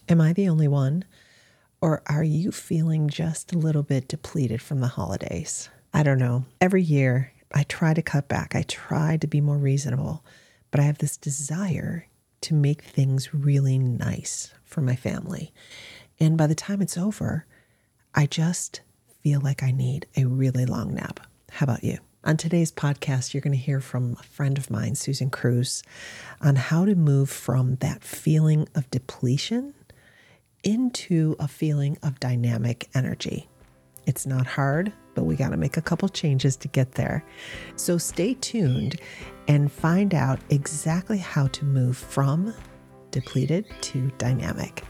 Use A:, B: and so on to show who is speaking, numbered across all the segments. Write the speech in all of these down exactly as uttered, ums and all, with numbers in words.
A: Am I the only one? Or are you feeling just a little bit depleted from the holidays? I don't know. Every year, I try to cut back. I try to be more reasonable, but I have this desire to make things really nice for my family. And by the time it's over, I just feel like I need a really long nap. How about you? On today's podcast, you're going to hear from a friend of mine, Susan Cruz, on how to move from that feeling of depletion into a feeling of dynamic energy. It's not hard, but we got to make a couple changes to get there. So stay tuned and find out exactly how to move from depleted to dynamic.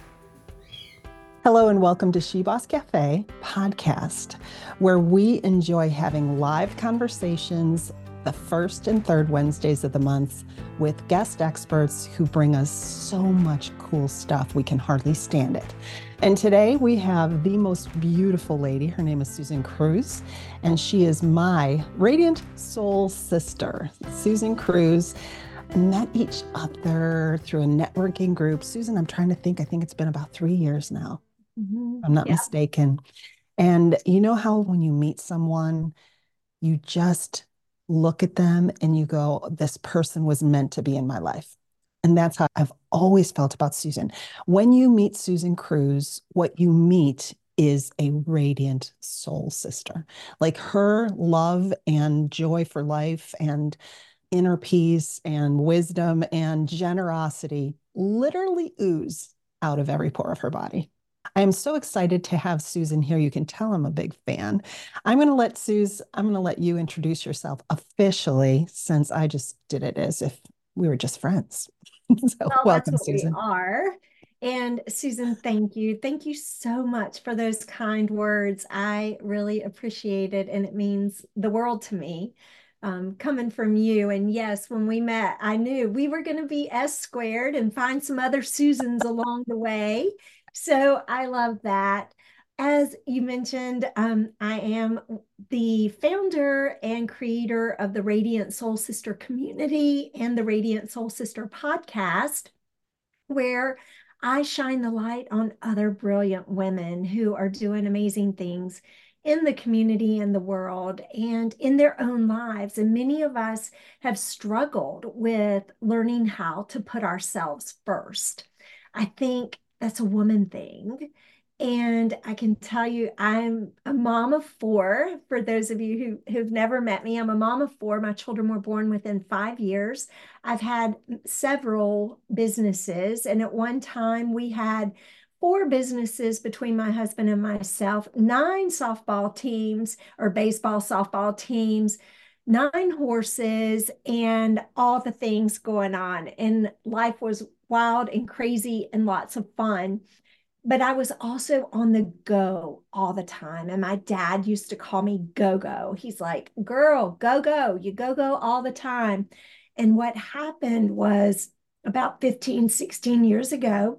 A: Hello and welcome to She Boss Cafe podcast, where we enjoy having live conversations the first and third Wednesdays of the month with guest experts who bring us so much cool stuff we can hardly stand it. And today we have the most beautiful lady. Her name is Susan Cruz, and she is my radiant soul sister. Susan Cruz met each other through a networking group. Susan, I'm trying to think, I think it's been about three years now. Mm-hmm. I'm not yeah. mistaken. And you know how when you meet someone, you just look at them and you go, this person was meant to be in my life. And that's how I've always felt about Susan. When you meet Susan Cruz, what you meet is a radiant soul sister. Like her love and joy for life and inner peace and wisdom and generosity literally ooze out of every pore of her body. I am so excited to have Susan here. You can tell I'm a big fan. I'm going to let Suze, I'm going to let you introduce yourself officially, since I just did it as if we were just friends. So
B: well,
A: welcome,
B: that's what
A: Susan.
B: We are. And Susan, thank you. Thank you so much for those kind words. I really appreciate it. And it means the world to me. Um, coming from you. And yes, when we met, I knew we were going to be S squared and find some other Susans along the way. So I love that. As you mentioned, um, I am the founder and creator of the Radiant Soul Sister community and the Radiant Soul Sister podcast, where I shine the light on other brilliant women who are doing amazing things in the community and the world and in their own lives. And many of us have struggled with learning how to put ourselves first. I think that's a woman thing. And I can tell you, I'm a mom of four. For those of you who, who've never met me, I'm a mom of four. My children were born within five years. I've had several businesses, and at one time we had four businesses between my husband and myself, nine softball teams or baseball softball teams, nine horses, and all the things going on. And life was wild and crazy and lots of fun. But I was also on the go all the time. And my dad used to call me go go. He's like, girl, go go. You go go all the time. And what happened was about fifteen, sixteen years ago,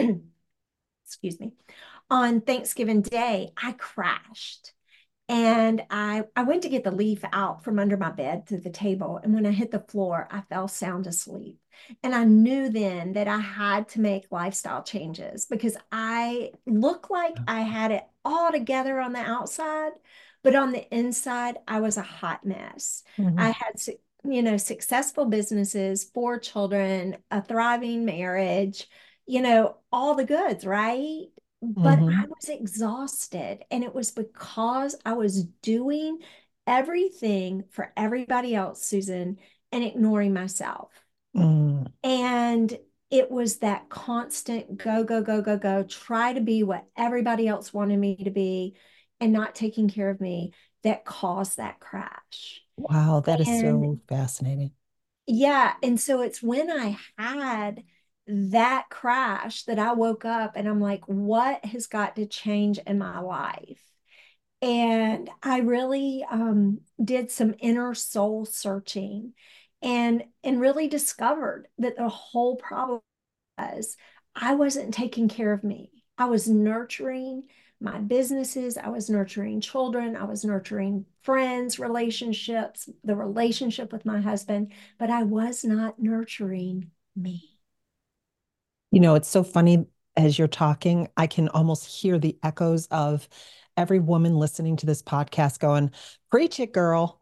B: excuse me, on Thanksgiving Day, I crashed. And I, I went to get the leaf out from under my bed to the table. And when I hit the floor, I fell sound asleep. And I knew then that I had to make lifestyle changes because I looked like I had it all together on the outside, but on the inside, I was a hot mess. Mm-hmm. I had, you know, successful businesses, four children, a thriving marriage, you know, all the goods, right? But mm-hmm. I was exhausted. And it was because I was doing everything for everybody else, Susan, and ignoring myself. Mm. And it was that constant go, go, go, go, go, try to be what everybody else wanted me to be and not taking care of me that caused that crash.
A: Wow, that is and, so fascinating.
B: Yeah. And so it's when I had that crash that I woke up and I'm like, what has got to change in my life? And I really um, did some inner soul searching and and really discovered that the whole problem was I wasn't taking care of me. I was nurturing my businesses, I was nurturing children, I was nurturing friends, relationships, the relationship with my husband, but I was not nurturing me.
A: You know, it's so funny as you're talking, I can almost hear the echoes of every woman listening to this podcast going, preach it, girl.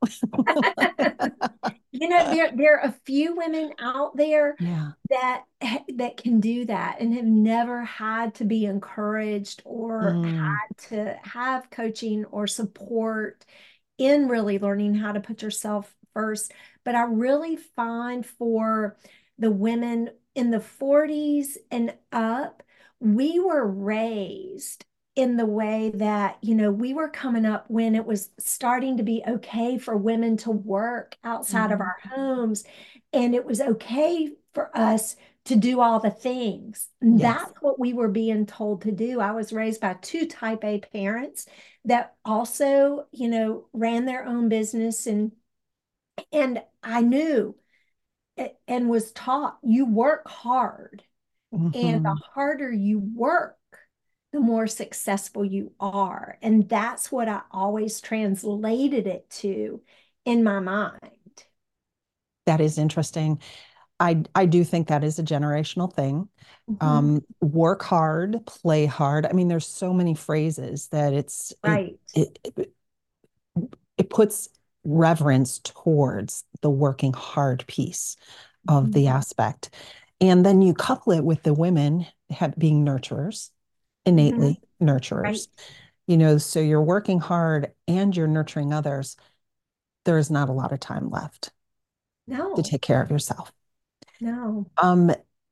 B: You know, there there are a few women out there
A: Yeah.
B: that that can do that and have never had to be encouraged or
A: Mm,
B: had to have coaching or support in really learning how to put yourself first. But I really find for the women in the forties and up, we were raised in the way that, you know, we were coming up when it was starting to be okay for women to work outside of
A: mhm.
B: our homes. And it was okay for us to do all the things.
A: Yes.
B: That's what we were being told to do. I was raised by two type A parents that also, you know, ran their own business, and and I knew and was taught you work hard, and the
A: Hmm.
B: harder you work, the more successful you are. And that's what I always translated it to in my mind.
A: That is interesting. I I do think that is a generational thing.
B: Mhm.
A: Um, work hard, play hard. I mean, there's so many phrases that it's it
B: Right.
A: it it, it puts reverence towards the working hard piece of
B: Mhm.
A: the aspect. And then you couple it with the women have, being nurturers,
B: Mhm.
A: innately
B: Right.
A: nurturers, you know, so you're working hard and you're nurturing others. There is not a lot of time left to
B: No,
A: take care of yourself.
B: no.
A: Um,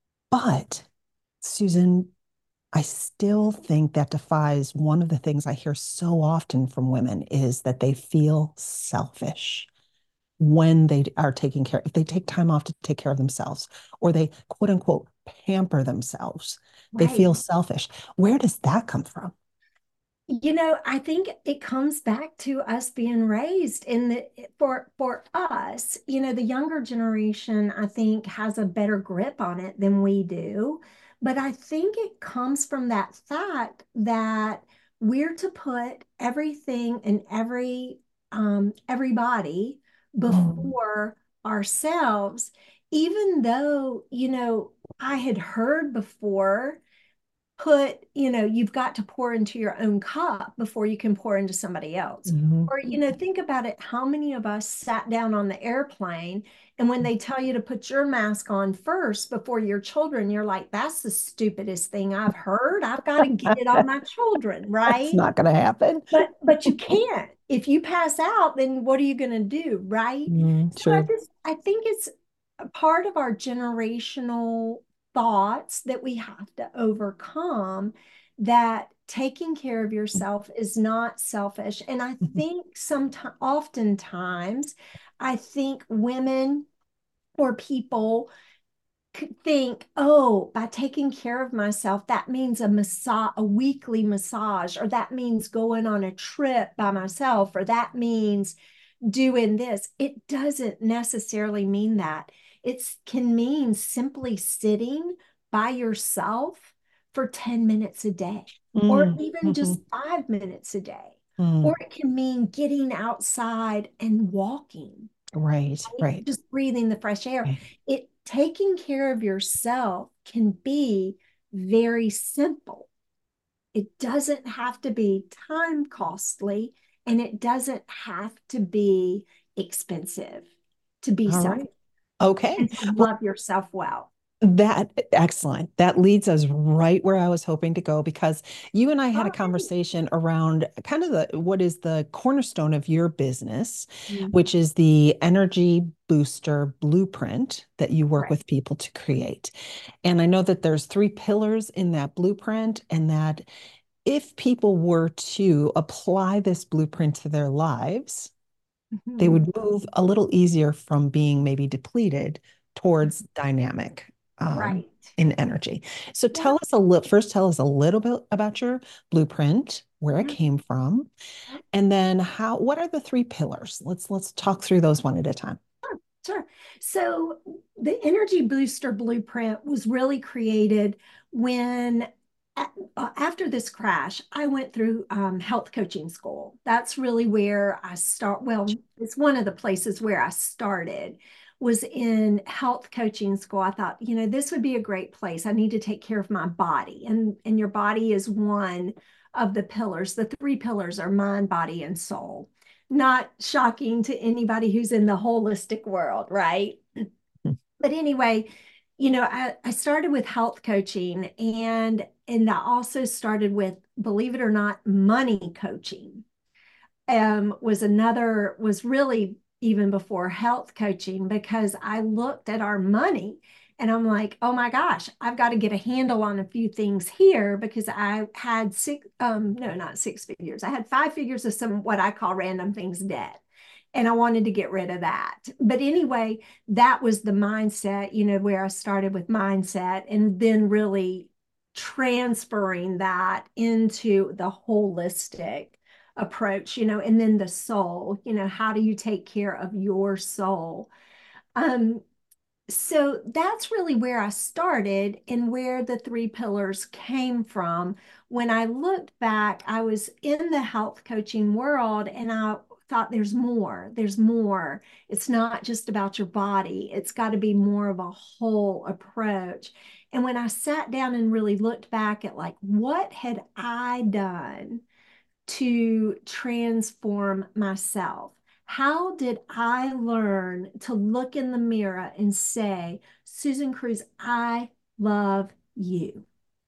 A: but Susan, I still think that defies one of the things I hear so often from women is that they feel selfish when they are taking care, if they take time off to take care of themselves, or they quote unquote pamper themselves, they
B: Right.
A: feel selfish. Where does that come from?
B: You know, I think it comes back to us being raised in the for for us, you know, the younger generation, I think, has a better grip on it than we do. But I think it comes from that fact that we're to put everything and every um everybody
A: Mm,
B: before ourselves, even though, you know, I had heard before, put, you know, you've got to pour into your own cup before you can pour into somebody else.
A: mhm.
B: Or, you know, think about it. How many of us sat down on the airplane, and when they tell you to put your mask on first before your children, you're like, that's the stupidest thing I've heard. I've got to get it on my children,
A: That's
B: right?
A: not going to happen.
B: But but you can't. If you pass out, then what are you going to do, right?
A: Mm,
B: So I
A: true.
B: just I think it's a part of our generational thoughts that we have to overcome, that taking care of yourself is not selfish. And I
A: Mhm.
B: think sometimes oftentimes I think women or people could think, oh, by taking care of myself, that means a massage, a weekly massage, or that means going on a trip by myself, or that means doing this. It doesn't necessarily mean that. It can mean simply sitting by yourself for ten minutes a day, or
A: Mm,
B: even just
A: mhm,
B: five minutes a day. Or
A: mm.
B: it can mean getting outside and walking,
A: Right, right.
B: just breathing the fresh air.
A: Right.
B: It taking care of yourself can be very simple. It doesn't have to be time costly, and it doesn't have to be expensive to be
A: All
B: self
A: right. Okay.
B: and to
A: Well,
B: love yourself well.
A: that excellent. That leads us right where I was hoping to go because you and I had a
B: Okay.
A: conversation around kind of the what is the cornerstone of your business,
B: Mm,
A: which is the energy booster blueprint that you work
B: right.
A: with people to create. And I know that there's three pillars in that blueprint, and that if people were to apply this blueprint to their lives, they
B: Mhm.
A: would move a little easier from being maybe depleted towards dynamic um,
B: Right.
A: in energy. So
B: Yeah.
A: tell us a little, first tell us a little bit about your blueprint, where it
B: Yeah.
A: came from, and then how, what are the three pillars? Let's let's talk through those one at a time.
B: Sure, sure. So the Energy Booster Blueprint was really created when, a- uh, after this crash, I went through um, health coaching school. That's really where I start. Well, it's one of the places where I started was in health coaching school, I thought, you know, this would be a great place. I need to take care of my body. And, and your body is one of the pillars. The three pillars are mind, body, and soul. Not shocking to anybody who's in the holistic world, right? But anyway, you know, I, I started with health coaching and and I also started with, believe it or not, money coaching. Um, was another, was really even before health coaching because I looked at our money and I'm like, oh my gosh, I've got to get a handle on a few things here because I had six, um, no, not six figures. I had five figures of some what I call random things debt. And I wanted to get rid of that. But anyway, that was the mindset, you know, where I started with mindset and then really transferring that into the holistic approach, you know, and then the soul, you know, how do you take care of your soul? Um, so that's really where I started and where the three pillars came from. When I looked back, I was in the health coaching world and I thought there's more, there's more. It's not just about your body, it's got to be more of a whole approach. And when I sat down and really looked back at like, what had I done to transform myself? How did I learn to look in the mirror and say, Susan Cruz, I love you?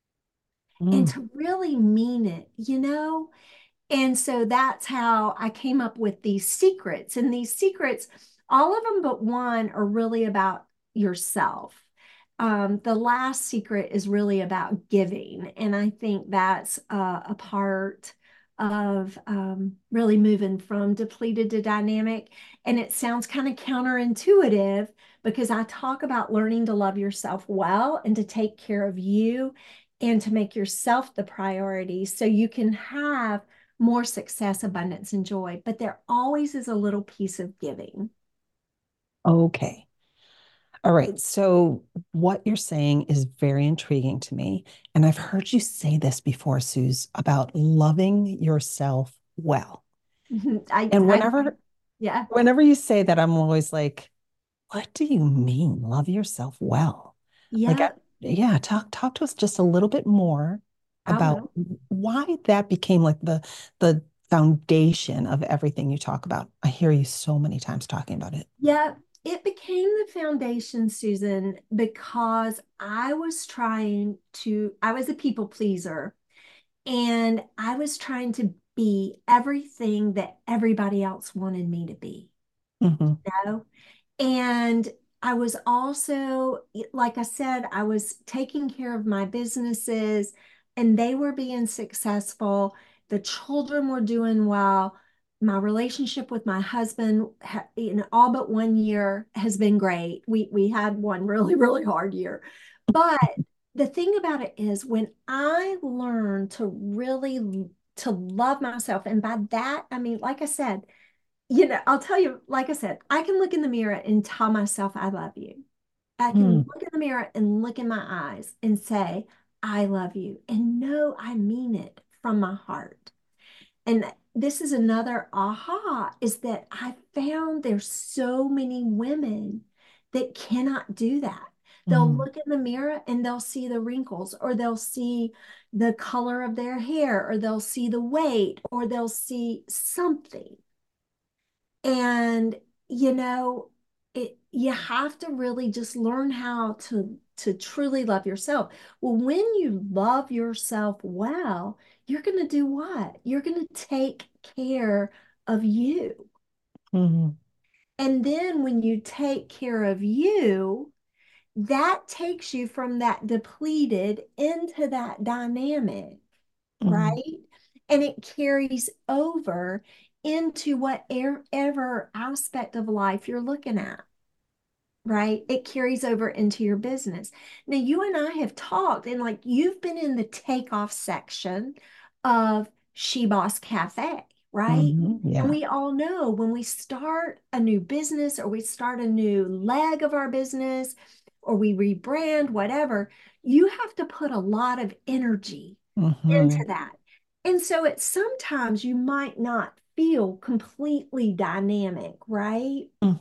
B: And
A: Mm.
B: to really mean it, you know? And so that's how I came up with these secrets. And these secrets, all of them but one, are really about yourself. Um, the last secret is really about giving. And I think that's uh, a part of um, really moving from depleted to dynamic. And it sounds kind of counterintuitive because I talk about learning to love yourself well and to take care of you and to make yourself the priority so you can have more success, abundance, and joy. But there always is a little piece of giving.
A: Okay. All right. So, what you're saying is very intriguing to me. And I've heard you say this before, Suze, about loving yourself well.
B: I,
A: And
B: I,
A: whenever,
B: yeah,
A: whenever you say that, I'm always like, what do you mean, love yourself well? Like, I-
B: yeah,
A: yeah, talk talk to us just a little bit more
B: I
A: about
B: will.
A: why that became like the the foundation of everything you talk about. I hear you so many times talking about it.
B: Yeah, it became the foundation, Susan, because I was trying to, I was a people pleaser and I was trying to be everything that everybody else wanted me to be.
A: Hmm.
B: You know? And I was also, like I said, I was taking care of my businesses and they were being successful. The children were doing well. My relationship with my husband, in all but one year, has been great. We we had one really, really hard year. But the thing about it is when I learned to really to love myself, and by that, I mean, like I said, you know, I'll tell you, like I said, I can look in the mirror and tell myself I love you. I can
A: Mm,
B: look in the mirror and look in my eyes and say, I love you. And know I mean it from my heart. And this is another aha is that I found there's so many women that cannot do that. They'll
A: mm,
B: look in the mirror and they'll see the wrinkles, or they'll see the color of their hair, or they'll see the weight, or they'll see something. And, you know, it, you have to really just learn how to to truly love yourself. Well, when you love yourself well, you're going to do what? You're going to take care of you.
A: mm,
B: And then when you take care of you, that takes you from that depleted into that dynamic,
A: mm,
B: right? And it carries over into whatever aspect of life you're looking at, right? It carries over into your business. Now, you and I have talked, and like you've been in the takeoff section of She Boss Cafe, right?
A: mm,
B: And
A: yeah.
B: we all know when we start a new business or we start a new leg of our business or we rebrand, whatever, you have to put a lot of energy into
A: Hmm.
B: that. And so it sometimes you might not feel completely dynamic, right?
A: Hmm.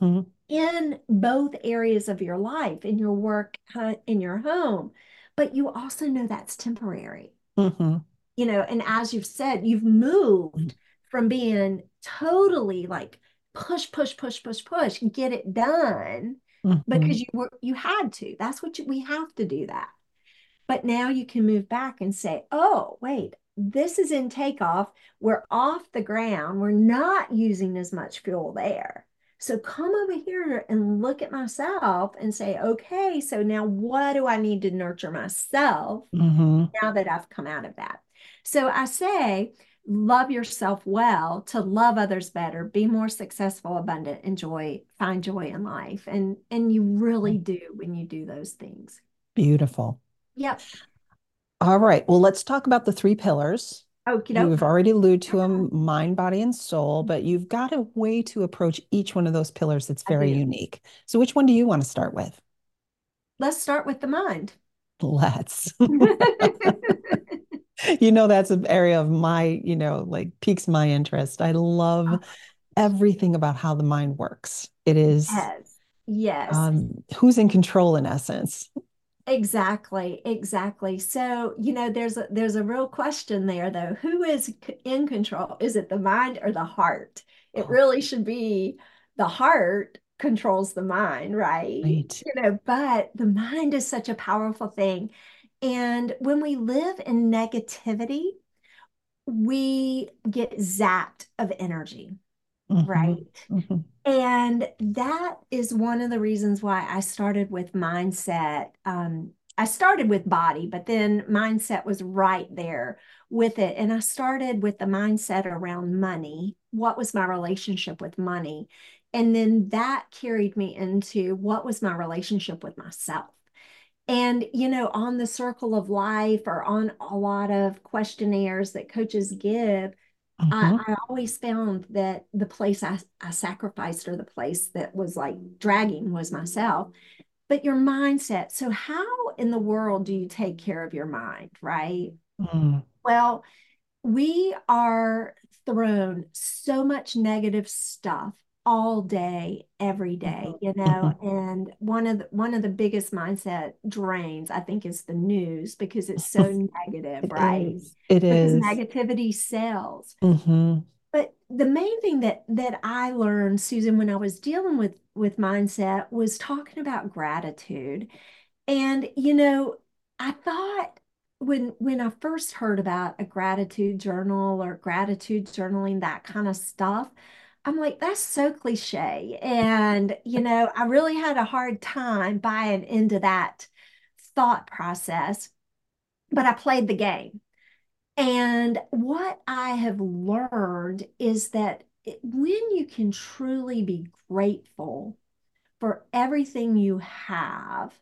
B: in both areas of your life, in your work, uh, in your home. But you also know that's temporary,
A: Mm-hmm.
B: you know, and as you've said, you've moved from being totally like push, push, push, push, push, and get it done
A: Mm-hmm.
B: because you were you had to. That's what you, we have to do that. But now you can move back and say, oh, wait, this is in takeoff. We're off the ground. We're not using as much fuel there. So come over here and look at myself and say, okay, so now what do I need to nurture myself
A: Mm-hmm.
B: now that I've come out of that? So I say, love yourself well to love others better, be more successful, abundant, enjoy, find joy in life. And and you really do when you do those things.
A: Beautiful.
B: Yep.
A: All right. Well, let's talk about the three pillars.
B: Okie doke.
A: You've already alluded to them, mind, body, and soul, but you've got a way to approach each one of those pillars that's
B: I
A: very
B: do.
A: unique. So which one do you want to start with?
B: Let's start with the mind.
A: Let's. You know, that's an area of my, you know, like piques my interest. I love everything about how the mind works. It is
B: Yes. Yes.
A: um, who's in control in essence.
B: Exactly, exactly. So, you know, there's a there's a real question there though. Who is c- in control? Is it the mind or the heart? It
A: Oh,
B: really should be the heart controls the mind, right?
A: right.
B: You know, but the mind is such a powerful thing. And when we live in negativity, we get zapped of energy,
A: Hmm.
B: right?
A: Hmm.
B: And that is one of the reasons why I started with mindset. Um, I started with body, but then mindset was right there with it. And I started with the mindset around money. What was my relationship with money? And then that carried me into what was my relationship with myself. And, you know, on the circle of life or on a lot of questionnaires that coaches give, I,
A: Hmm.
B: I always found that the place I, I sacrificed or the place that was like dragging was myself. But your mindset. So, how in the world do you take care of your mind, right?
A: Mm.
B: Well, we are thrown so much negative stuff all day, every day, you know,
A: Hmm.
B: and one of the, one of the biggest mindset drains, I think, is the news because it's so negative,
A: It
B: right?
A: is. It
B: Because
A: is.
B: negativity sells.
A: Hmm.
B: But the main thing that that I learned, Susan, when I was dealing with with mindset was talking about gratitude. And you know, I thought when when I first heard about a gratitude journal or gratitude journaling, that kind of stuff, I'm like, that's so cliche. And you know, I really had a hard time buying into that thought process, but I played the game. And what I have learned is that it- when you can truly be grateful for everything you have,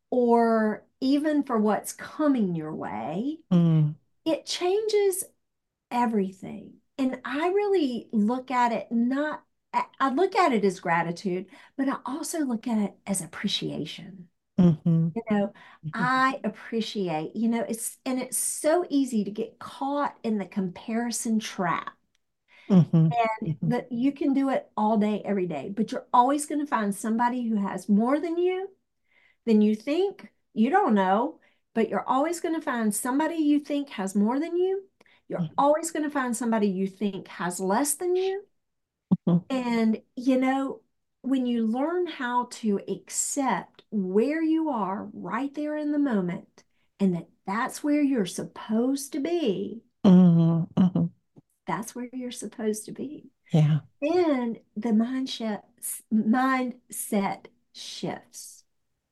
B: or even for what's coming your way,
A: Mm.
B: it changes everything. And I really look at it not, I I look at it as gratitude, but I also look at it as appreciation.
A: Hmm.
B: You know, I appreciate, you know, it's, and it's so easy to get caught in the comparison trap.
A: Hmm.
B: And
A: Hmm.
B: that you can do it all day, every day, but you're always going to find somebody who has more than you, than you think. You don't know, but you're always going to find somebody you think has more than you. You're always going to find somebody you think has less than you.
A: Hmm.
B: And, you know, when you learn how to accept where you are right there in the moment and that that's where you're supposed to be,
A: Hmm. Hmm.
B: that's where you're supposed to be.
A: Yeah.
B: Then the mindset mindset shifts.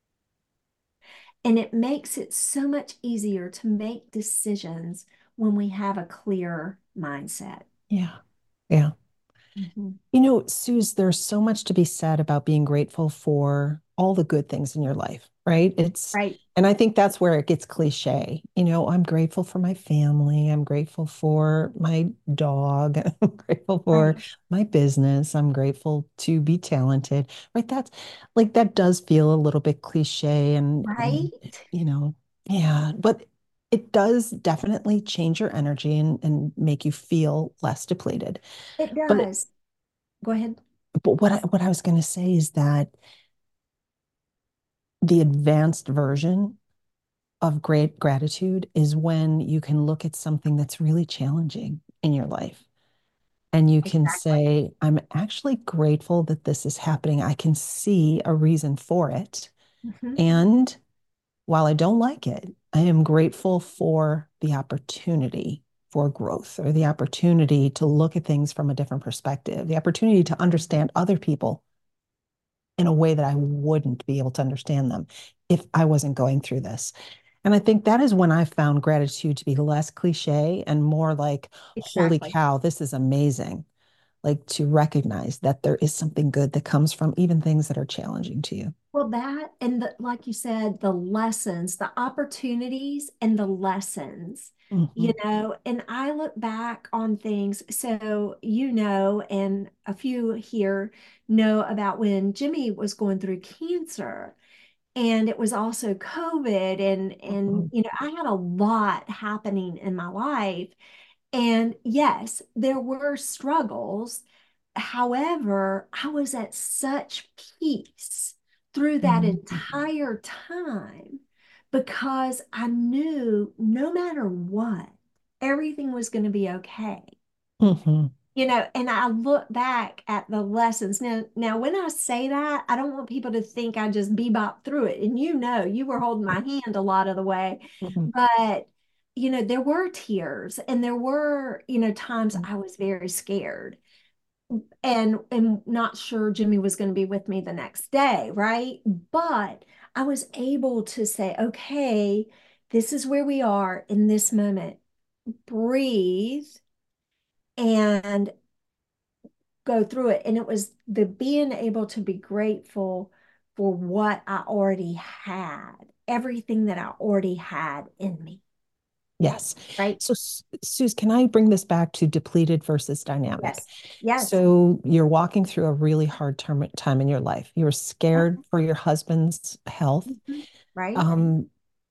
B: And it makes it so much easier to make decisions when we have a clear mindset.
A: Yeah. Yeah.
B: Mhm.
A: You know, Suze, there's so much to be said about being grateful for all the good things in your life, right? It's,
B: Right,
A: and I think that's where it gets cliche. You know, I'm grateful for my family. I'm grateful for my dog. I'm grateful for
B: right,
A: my business. I'm grateful to be talented, right? That's like, that does feel a little bit cliche and,
B: right.
A: and, you know, yeah, but it does definitely change your energy and, and make you feel less depleted.
B: It
A: But
B: does. Go ahead.
A: But what I, what I was going to say is that the advanced version of great gratitude is when you can look at something that's really challenging in your life and you can
B: Exactly.
A: say, I'm actually grateful that this is happening. I can see a reason for it.
B: Hmm.
A: And while I don't like it, I am grateful for the opportunity for growth or the opportunity to look at things from a different perspective, the opportunity to understand other people in a way that I wouldn't be able to understand them if I wasn't going through this. And I think that is when I found gratitude to be less cliche and more like, holy
B: Exactly.
A: cow, this is amazing. Like to recognize that there is something good that comes from even things that are challenging to you.
B: Well, that and the, like you said, the lessons, the opportunities and the lessons, you
A: Mhm.
B: know, and I look back on things. So, you know, and a few here know about when Jimmy was going through cancer, and it was also COVID, and and
A: Mhm.
B: you know, I had a lot happening in my life. And yes, there were struggles. However, I was at such peace through that
A: Mhm.
B: entire time because I knew no matter what, everything was going to be okay.
A: Mhm.
B: You know, and I look back at the lessons. Now, now when I say that, I don't want people to think I just bebop through it. And you know, you were holding my hand a lot of the way.
A: Mhm.
B: But, you know, there were tears and there were, you know, times
A: Mhm.
B: I was very scared and and not sure Jimmy was going to be with me the next day, right? But I was able to say, okay, this is where we are in this moment. Breathe and go through it. And it was the being able to be grateful for what I already had, everything that I already had in me,
A: Yes.
B: right?
A: So, Su- Suze, can I bring this back to depleted versus dynamic?
B: Yes. Yes.
A: So, you're walking through a really hard term, time in your life. You were scared for your husband's health.
B: Mhm. Right?
A: Um,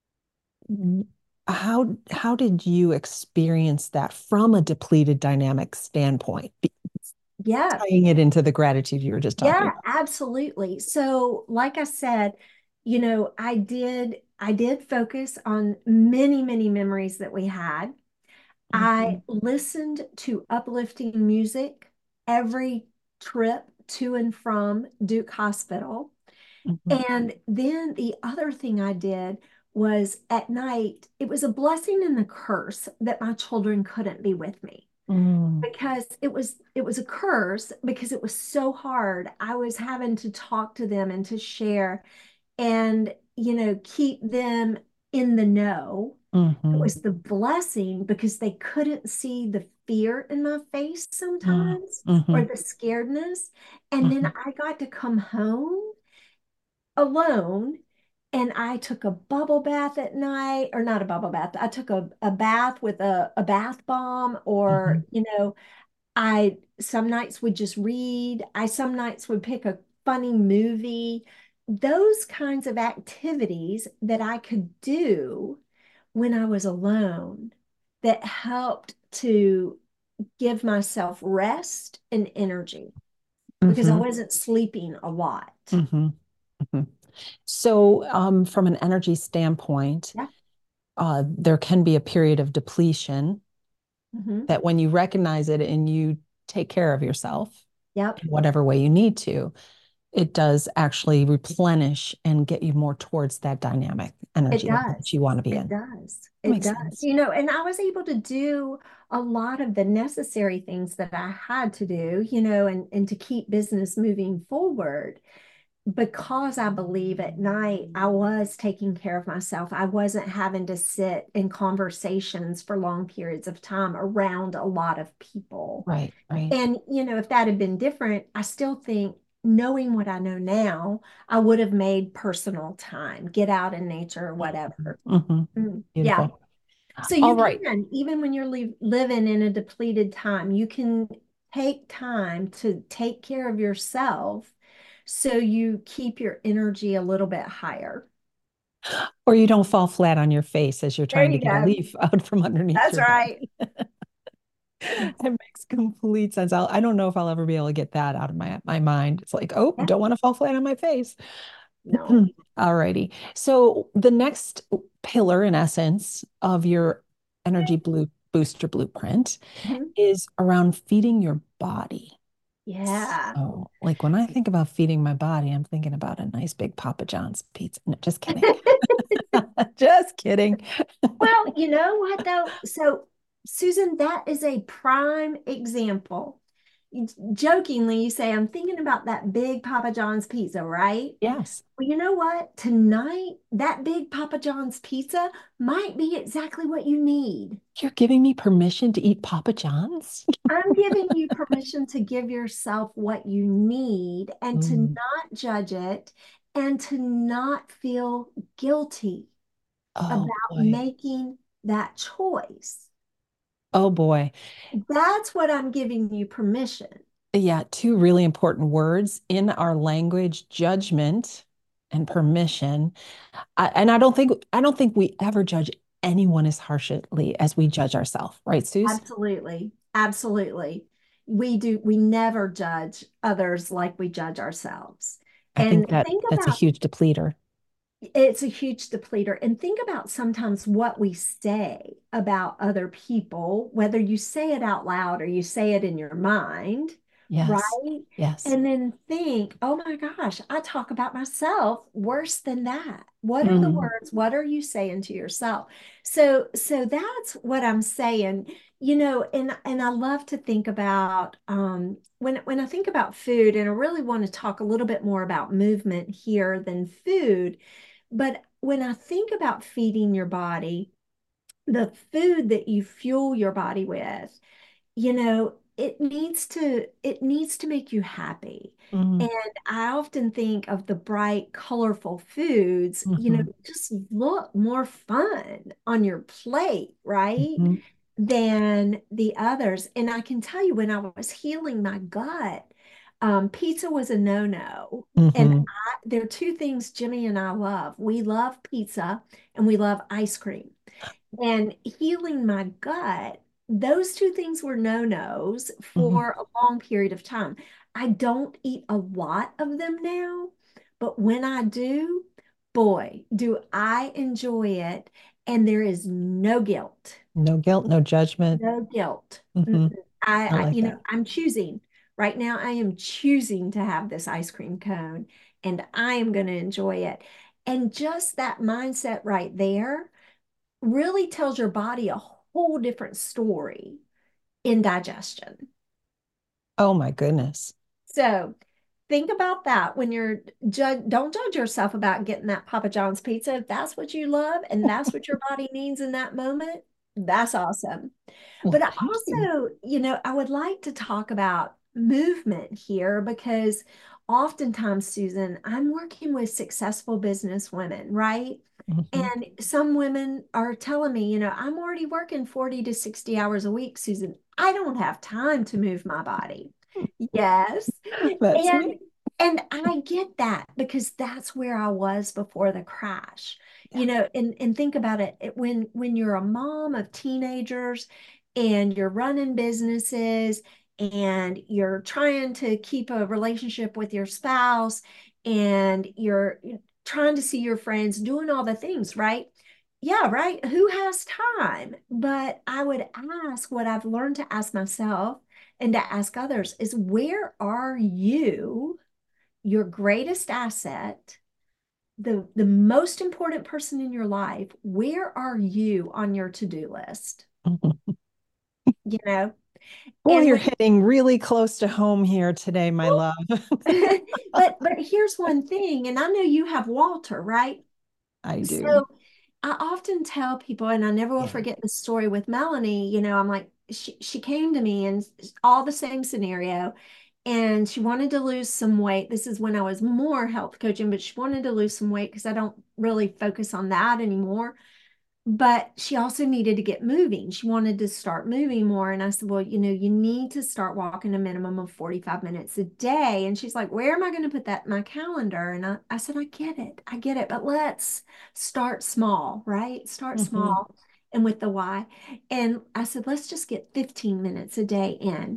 A: how how did you experience that from a depleted dynamic standpoint, Be-
B: Yeah.
A: tying it into the gratitude you were just talking
B: Yeah,
A: about?
B: absolutely. So, like I said, you know, I did I did focus on many, many memories that we had. I
A: Mhm.
B: listened to uplifting music every trip to and from Duke Hospital.
A: Mhm.
B: And then the other thing I did was at night, it was a blessing and a curse that my children couldn't be with me
A: Mm.
B: because it was it was a curse because it was so hard. I was having to talk to them and to share and you know keep them in the know. It
A: Mhm.
B: was the blessing because they couldn't see the fear in my face
A: Mm.
B: sometimes or
A: Mhm.
B: the scaredness. And then
A: Mhm.
B: I got to come home alone and I took a bubble bath at night, or not a bubble bath. I took a, a bath with a, a bath bomb, or,
A: Mhm.
B: you know, I some nights would just read. I some nights would pick a funny movie. Those kinds of activities that I could do when I was alone that helped to give myself rest and energy because I
A: Mhm.
B: wasn't sleeping a lot.
A: Mhm. Mhm. So, um, from an energy standpoint,
B: Yeah.
A: uh, there can be a period of depletion
B: Hmm.
A: that when you recognize it and you take care of yourself
B: Yep.
A: in whatever way you need to, it does actually replenish and get you more towards that dynamic
B: It
A: energy level that
B: does.
A: you want to be
B: It
A: in.
B: does.
A: That
B: It
A: makes
B: does.
A: sense.
B: You know, and I was able to do a lot of the necessary things that I had to do, you know, and, and to keep business moving forward because I believe at night I was taking care of myself. I wasn't having to sit in conversations for long periods of time around a lot of people.
A: Right, right.
B: And, you know, if that had been different, I still think knowing what I know now, I would have made personal time, get out in nature or whatever.
A: Mhm.
B: Mm, yeah.
A: Beautiful.
B: So
A: All
B: you
A: right.
B: can, even when you're li living in a depleted time, you can take time to take care of yourself so you keep your energy a little bit higher.
A: Or you don't fall flat on your face as you're
B: There
A: trying to
B: you
A: get a
B: go.
A: leaf out from underneath
B: That's
A: your bed.
B: right. Yes.
A: It makes complete sense. I'll, I don't know if I'll ever be able to get that out of my my mind. It's like, oh,
B: Yeah.
A: don't want to fall flat on my face.
B: No.
A: Alrighty. So the next pillar, in essence, of your energy blue booster blueprint
B: Mhm.
A: is around feeding your body.
B: Yeah.
A: So, like when I think about feeding my body, I'm thinking about a nice big Papa John's pizza. No, just kidding. Just kidding.
B: Well, you know what though? So, Susan, that is a prime example. You- Jokingly, you say, I'm thinking about that big Papa John's pizza, right?
A: Yes.
B: Well, you know what? Tonight, that big Papa John's pizza might be exactly what you need.
A: You're giving me permission to eat Papa John's?
B: I'm giving you permission to give yourself what you need and to
A: Mm.
B: not judge it and to not feel guilty
A: Oh
B: about
A: boy.
B: making that choice.
A: Oh boy.
B: That's what I'm giving you permission.
A: Yeah, two really important words in our language, judgment and permission. I, and I don't think I don't think we ever judge anyone as harshly as we judge ourselves, right, Suze?
B: Absolutely. Absolutely. We do, we never judge others like we judge ourselves.
A: I think
B: And
A: that
B: think
A: that's a
B: about
A: huge depleter.
B: it's a huge depleter. And think about sometimes what we say about other people, whether you say it out loud or you say it in your mind,
A: Yes.
B: right?
A: Yes.
B: And then think, oh my gosh, I talk about myself worse than that. What are the
A: Mm,
B: words? What are you saying to yourself? So, so that's what I'm saying, you know, and and I love to think about um when when I think about food, and I really want to talk a little bit more about movement here than food. But when I think about feeding your body, the food that you fuel your body with, you know, it needs to it needs to make you happy.
A: mm,
B: And I often think of the bright, colorful foods, you know,
A: mhm,
B: just look more fun on your plate, right?
A: mhm,
B: Than the others. And I can tell you when I was healing my gut, um, pizza was a no-no. And
A: mhm,
B: I, there are two things Jimmy and I love. We love pizza and we love ice cream. And healing my gut, those two things were no-nos
A: mhm.
B: for a long period of time. I don't eat a lot of them now, but when I do, boy, do I enjoy it. And there is no guilt.
A: No guilt, no judgment.
B: No guilt.
A: Hmm.
B: Mm-mm. I,
A: I
B: I,
A: like
B: you know,
A: that.
B: I'm choosing right now. I am choosing to have this ice cream cone and I am going to enjoy it. And just that mindset right there really tells your body a whole different story in digestion.
A: Oh my goodness.
B: So think about that when you're judge, don't judge yourself about getting that Papa John's pizza. If that's what you love and that's what your body needs in that moment, that's awesome.
A: Well,
B: But I
A: thank you.
B: also, you know, I would like to talk about movement here because oftentimes, Susan, I'm working with successful business women, right?
A: Mhm.
B: And some women are telling me, you know, I'm already working forty to sixty hours a week, Susan. I don't have time to move my body. Yes.
A: That's
B: And
A: me.
B: and I get that because that's where I was before the crash.
A: Yeah.
B: You know, and and think about it, it when when you're a mom of teenagers and you're running businesses and you're trying to keep a relationship with your spouse and you're trying to see your friends doing all the things, right? Yeah, right. Who has time? But I would ask what I've learned to ask myself and to ask others is where are you, your greatest asset, the the most important person in your life, where are you on your to-do list?
A: Mhm.
B: You know,
A: Boy,
B: and
A: you're
B: when
A: hitting really close to home here today, my love.
B: but but here's one thing, and I know you have Walter, right?
A: I do.
B: So I often tell people, and I never will
A: Yeah.
B: forget the story with Melanie, you know, I'm like, she, she came to me and all the same scenario, and she wanted to lose some weight. This is when I was more health coaching, but she wanted to lose some weight because I don't really focus on that anymore. But she also needed to get moving. She wanted to start moving more. And I said, well, you know, you need to start walking a minimum of forty-five minutes a day. And she's like, where am I going to put that in my calendar? And I, I said, I get it. I get it. But let's start small, right? Start
A: Hmm.
B: small. and with the Y. And I said, let's just get fifteen minutes a day in.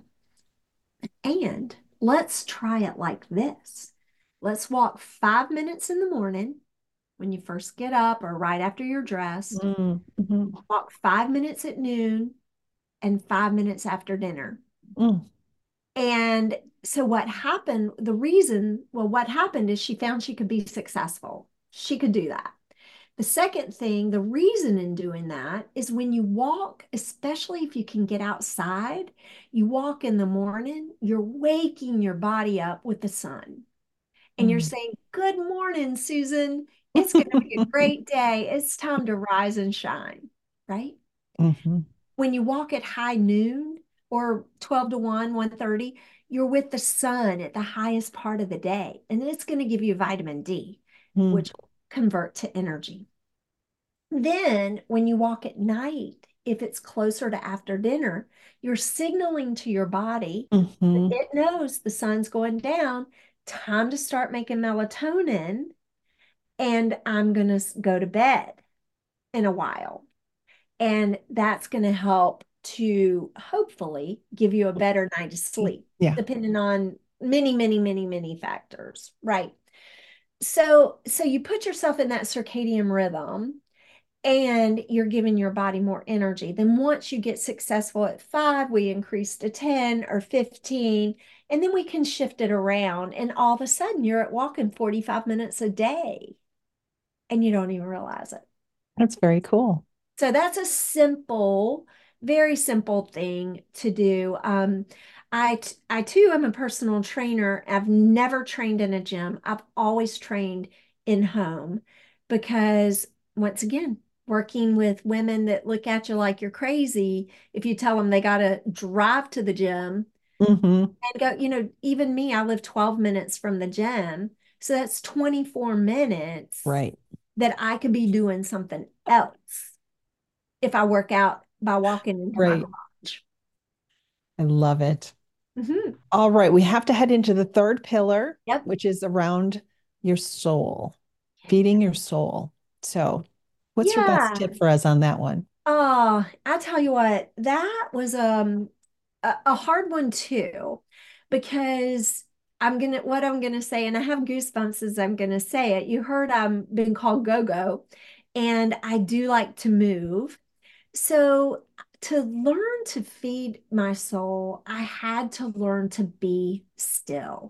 B: And let's try it like this. Let's walk five minutes in the morning when you first get up or right after you're dressed.
A: Mm, mhm,
B: Walk five minutes at noon and five minutes after dinner.
A: mm,
B: And so what happened, the reason, well, what happened is she found she could be successful. She could do that. The second thing, the reason in doing that is when you walk, especially if you can get outside, you walk in the morning, you're waking your body up with the sun. And you're
A: mm.
B: saying, good morning, Susan. It's going to be a great day. It's time to rise and shine, right?
A: Mhm,
B: When you walk at high noon or twelve to one, one thirty, you're with the sun at the highest part of the day. And it's going to give you vitamin D,
A: mm,
B: which will convert to energy. Then when you walk at night, if it's closer to after dinner, you're signaling to your body that
A: mhm,
B: it knows the sun's going down, time to start making melatonin, and I'm going to go to bed in a while. And that's going to help to hopefully give you a better night of sleep,
A: yeah.
B: depending on many, many, many, many factors, right? So, so you put yourself in that circadian rhythm and you're giving your body more energy. Then once you get successful at five, we increase to ten or fifteen, and then we can shift it around. And all of a sudden, you're at walking forty-five minutes a day and you don't even realize it.
A: That's very cool.
B: So that's a simple, very simple thing to do. Um, I, t- I too am a personal trainer. I've never trained in a gym. I've always trained in home because once again, working with women that look at you like you're crazy, if you tell them they got to drive to the gym
A: Hmm.
B: and go, you know, even me, I live twelve minutes from the gym. So that's twenty-four minutes
A: Right,
B: that I could be doing something else if I work out by walking into my
A: right.
B: garage.
A: I love it.
B: Hmm.
A: All right, we have to head into the third pillar,
B: Yep.
A: which is around your soul, feeding your soul. So, what's your best
B: Yeah.
A: tip for us on that one?
B: Oh, I tell you what, that was um a, a hard one too, because I'm gonna what I'm gonna say, and I have goosebumps as I'm gonna say it. You heard I'm been called Go-Go, and I do like to move. So to learn to feed my soul, I had to learn to be still.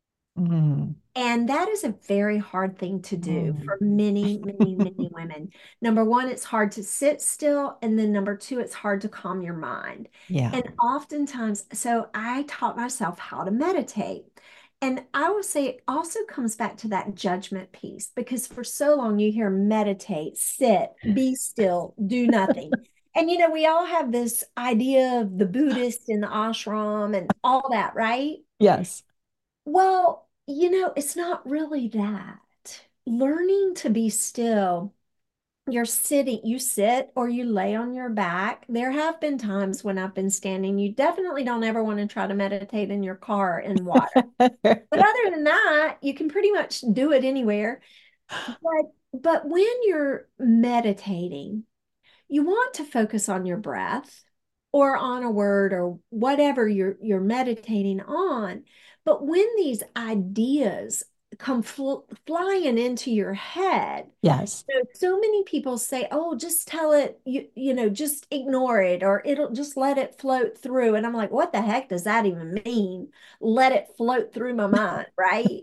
A: Mm,
B: And that is a very hard thing to do
A: mm.
B: for many, many, many women. Number one, it's hard to sit still. And then number two, it's hard to calm your mind.
A: Yeah.
B: And oftentimes, so I taught myself how to meditate. And I would say it also comes back to that judgment piece because for so long you hear meditate, sit, be still, do nothing. And you know, we all have this idea of the Buddhist in the ashram and all that, right?
A: Yes.
B: Well, you know, it's not really that. Learning to be still, you're sitting, you sit or you lay on your back. There have been times when I've been standing. You definitely don't ever want to try to meditate in your car in water. But other than that, you can pretty much do it anywhere. But but when you're meditating, you want to focus on your breath or on a word or whatever you're you're meditating on. But when these ideas come fl flying into your head,
A: Yes.
B: you know, so many people say, "Oh, just tell it, you you know, just ignore it or it'll just let it float through." And I'm like, "What the heck does that even mean? Let it float through my mind, right?"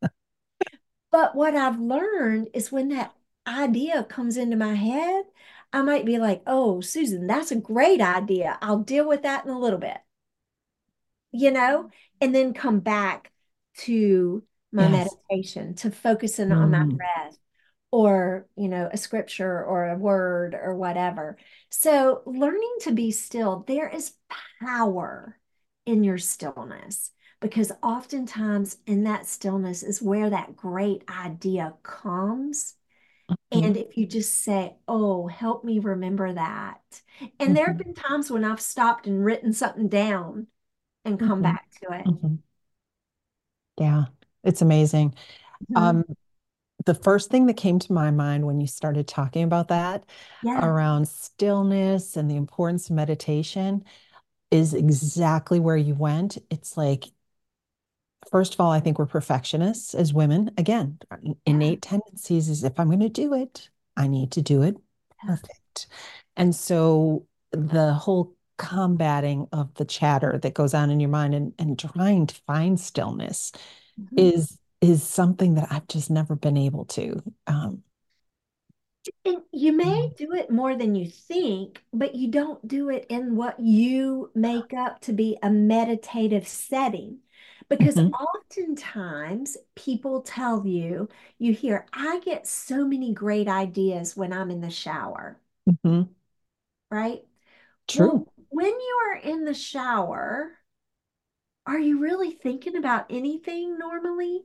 B: But what I've learned is when that idea comes into my head, I might be like, oh, Susan, that's a great idea. I'll deal with that in a little bit, you know, and then come back to my
A: Yes.
B: meditation, to focusing on my
A: Mm,
B: breath or, you know, a scripture or a word or whatever. So learning to be still, there is power in your stillness because oftentimes in that stillness is where that great idea comes. And
A: mm,
B: if you just say, oh, help me remember that. And there have
A: mhm,
B: been times when I've stopped and written something down and come
A: mhm,
B: back to it.
A: mhm. Yeah, it's amazing.
B: Mhm.
A: Um, the first thing that came to my mind when you started talking about that
B: Yeah.
A: around stillness and the importance of meditation is exactly where you went. It's like, first of all, I think we're perfectionists as women. Again, our
B: Yeah.
A: innate tendencies is if I'm going to do it, I need to do it
B: Yeah.
A: perfect. And so the whole combating of the chatter that goes on in your mind and, and trying to find stillness
B: Mhm.
A: is is something that I've just never been able to. Um,
B: And you may do it more than you think, but you don't do it in what you make up to be a meditative setting. Because
A: mhm,
B: oftentimes people tell you, you hear, I get so many great ideas when I'm in the shower,
A: mhm.
B: right?
A: True.
B: Well, when you are in the shower, are you really thinking about anything normally?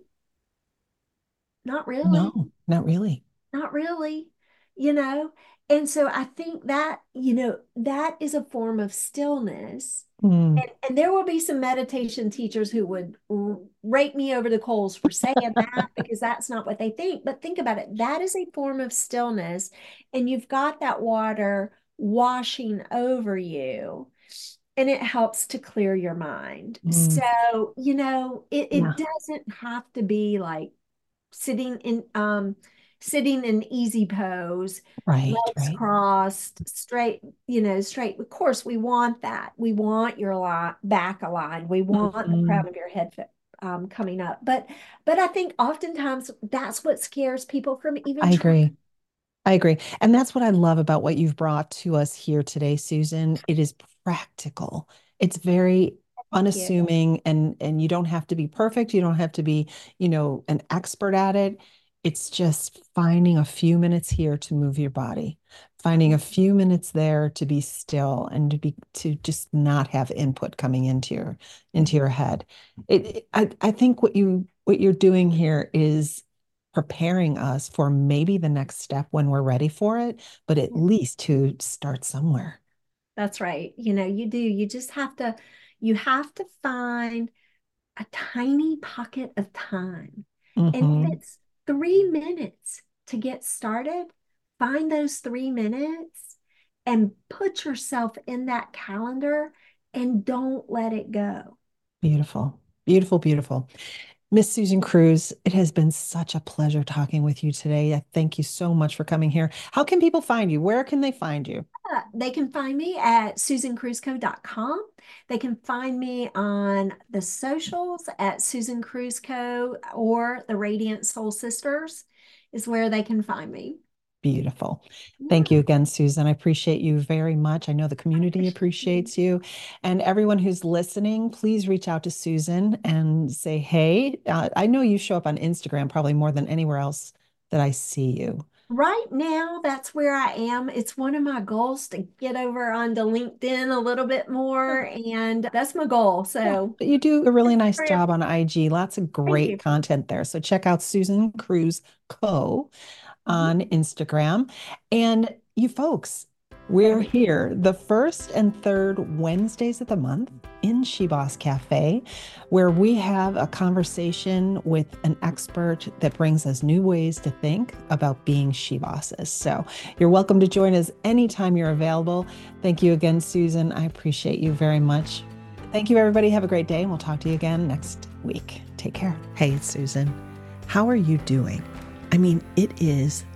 B: Not really.
A: No, not really.
B: Not really, you know? And so I think that, you know, that is a form of stillness.
A: Mm.
B: And, and there will be some meditation teachers who would r- rake me over the coals for saying that because that's not what they think. But think about it. That is a form of stillness. And you've got that water washing over you. And it helps to clear your mind.
A: Mm.
B: So, you know, it, it
A: Yeah.
B: doesn't have to be like sitting in um sitting in easy pose,
A: Right,
B: legs
A: right.
B: crossed, straight, you know, straight. Of course, we want that. We want your li back aligned. We want the
A: Mhm.
B: crown of your head fit, um, coming up. But but I think oftentimes that's what scares people from even
A: I
B: trying.
A: agree. I agree. And that's what I love about what you've brought to us here today, Susan. It is practical. It's very
B: Yeah.
A: unassuming and and you don't have to be perfect. You don't have to be, you know, an expert at it. It's just finding a few minutes here to move your body, finding a few minutes there to be still and to be to just not have input coming into your into your head. It, it I I think what you what you're doing here is preparing us for maybe the next step when we're ready for it, but at least to start somewhere.
B: That's right. You know, you do. You just have to, you have to find a tiny pocket of time. And if
A: Hmm.
B: it's three minutes to get started, find those three minutes and put yourself in that calendar and don't let it go.
A: Beautiful, beautiful, beautiful. Miss Susan Cruz, it has been such a pleasure talking with you today. I thank you so much for coming here. How can people find you? Where can they find you?
B: Uh, They can find me at susan cruzco dot com. They can find me on the socials at Susan Cruzco or the Radiant Soul Sisters is where they can find me.
A: Beautiful. Thank
B: Yeah,
A: you again, Susan. I appreciate you very much. I know the
B: I
A: community
B: appreciate you.
A: appreciates you. And everyone who's listening, please reach out to Susan and say, hey, uh, I know you show up on Instagram probably more than anywhere else that I see you.
B: Right now, that's where I am. It's one of my goals to get over onto LinkedIn a little bit more, and that's my goal.
A: Yeah,
B: So,
A: but you do a really nice
B: Instagram,
A: job on I G. Lots of
B: thank
A: great
B: you.
A: content there. So check out Susan Cruz Co. on
B: Mhm.
A: Instagram. And you folks, we're
B: Ready.
A: here the first and third Wednesdays of the month in She Boss Cafe, where we have a conversation with an expert that brings us new ways to think about being she bosses. So you're welcome to join us anytime you're available. Thank you again, Susan. I appreciate you very much. Thank you, everybody. Have a great day, and we'll talk to you again next week. Take care. Hey, it's Susan. How are you doing? I mean, it is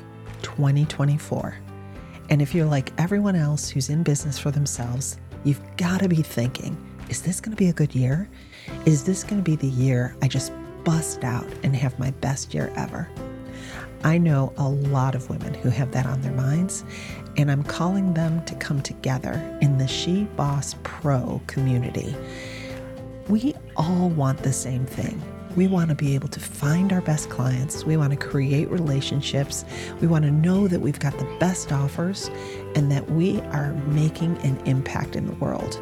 A: twenty twenty-four. And if you're like everyone else who's in business for themselves, you've got to be thinking, is this going to be a good year? Is this going to be the year I just bust out and have my best year ever? I know a lot of women who have that on their minds, and I'm calling them to come together in the She Boss Pro community. We all want the same thing. We want to be able to find our best clients. We want to create relationships. We want to know that we've got the best offers and that we are making an impact in the world.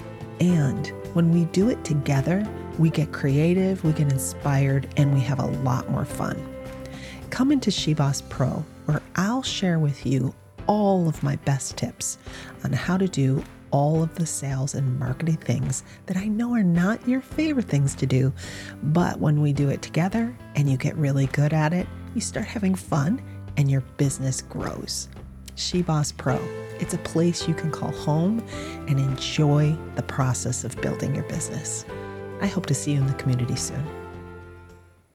A: And when we do it together, we get creative, we get inspired, and we have a lot more fun. Come into She Boss Pro, where I'll share with you all of my best tips on how to do all of the sales and marketing things that I know are not your favorite things to do, but when we do it together and you get really good at it, you start having fun, and your business grows. SheBoss Pro. It's a place you can call home and enjoy the process of building your business. I hope to see you in the community soon.